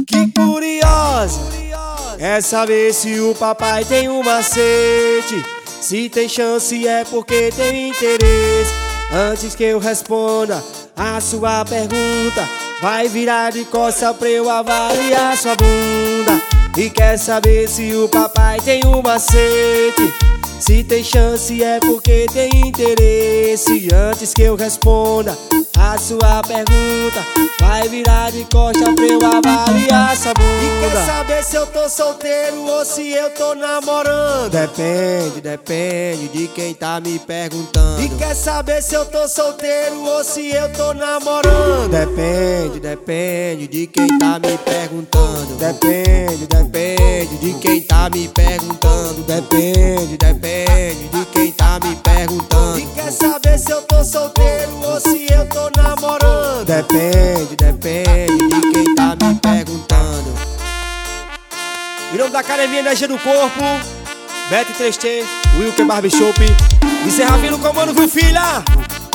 Que curiosa, quer saber se o papai tem um macete. Se tem chance é porque tem interesse. Antes que eu responda a sua pergunta, vai virar de costa pra eu avaliar sua bunda. E quer saber se o papai tem um macete. Se tem chance é porque tem interesse. Antes que eu responda a sua pergunta, vai virar de costa pra eu avaliar sua bunda. E quer saber se eu tô solteiro ou se eu tô namorando? Depende de quem tá me perguntando. E quer saber se eu tô solteiro ou se eu tô namorando? Depende de quem tá me perguntando. Depende de quem tá me perguntando. Depende de quem tá me perguntando. E quer saber se eu tô solteiro ou se eu tô namorando? Depende de quem tá me perguntando. Em nome da Academia Energia do Corpo, Beto 3T, Wilker Barbershop e Serrafim no comando, viu, filha?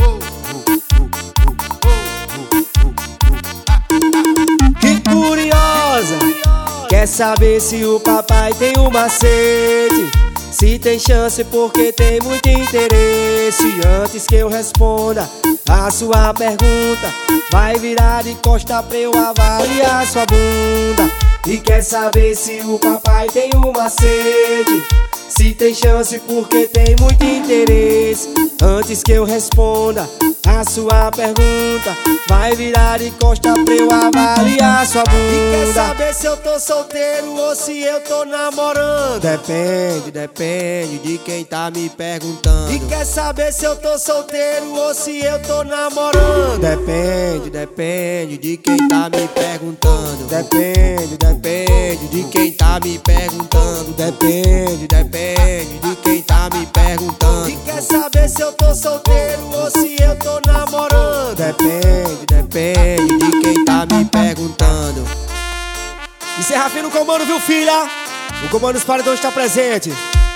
Que curiosa, quer saber se o papai tem um macete. Se tem chance porque tem muito interesse. Antes que eu responda a sua pergunta, vai virar de costa pra eu avaliar sua bunda. E quer saber se o papai tem um macete. Se tem chance porque tem muito interesse. Antes que eu responda a sua pergunta, vai virar de costa pra eu avaliar sua bunda. E quer saber se eu tô solteiro ou se eu tô namorando? Depende de quem tá me perguntando. E quer saber se eu tô solteiro ou se eu tô namorando? Depende de quem tá me perguntando. Depende de quem tá me perguntando. Depende de quem tá me perguntando. E quer saber se eu tô solteiro ou se eu tô namorando? Depende de quem tá me perguntando. E Serrafim no comando, viu, filha? O comando dos paredões está presente.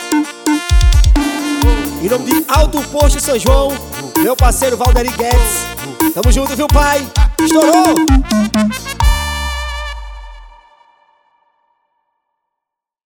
Em nome de Alto Posto São João, meu parceiro Valderi Guedes. Tamo junto, viu, pai? Estourou!